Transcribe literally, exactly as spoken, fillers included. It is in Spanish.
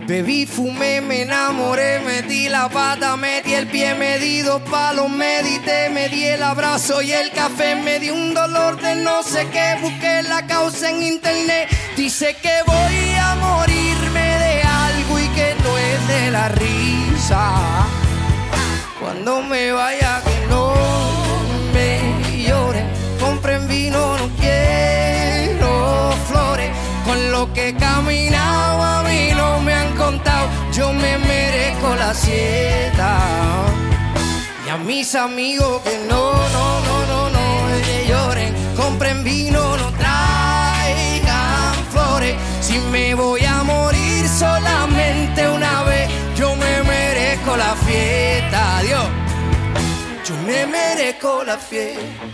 Bebí, fumé, me enamoré, metí la pata, metí el pie, me di dos palos, medité, me di el abrazo y el café, me di un dolor de no sé qué, busqué la causa en internet, dice que voy a morirme de algo y que no es de la risa. Cuando me vaya que no me lloren, compren vino, no quiero flores, con lo que he caminado a mí no me han contado, yo me merezco la siesta. Y a mis amigos que no, no, no, no, no me lloren, compren vino, no traigan flores, si me voy a morir solamente una vez, yo me merezco la fiesta, Dios, yo me merezco la fiesta.